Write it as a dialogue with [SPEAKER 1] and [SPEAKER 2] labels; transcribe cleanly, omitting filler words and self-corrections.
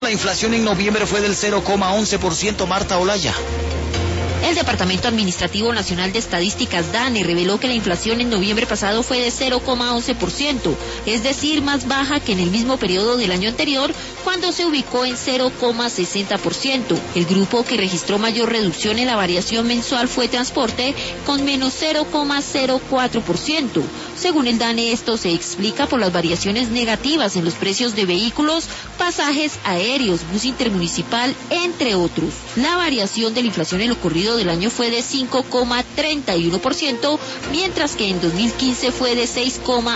[SPEAKER 1] La inflación en noviembre fue del 0,11%, Marta Olaya.
[SPEAKER 2] El Departamento Administrativo Nacional de Estadísticas, DANE, reveló que la inflación en noviembre pasado fue de 0,11%, es decir, más baja que en el mismo periodo del año anterior, cuando se ubicó en 0,60%. El grupo que registró mayor reducción en la variación mensual fue transporte, con menos 0,04%. Según el DANE, esto se explica por las variaciones negativas en los precios de vehículos, pasajes aéreos, bus intermunicipal, entre otros. La variación de la inflación en lo corrido del año fue de 5,31%, mientras que en 2015 fue de 6,1%.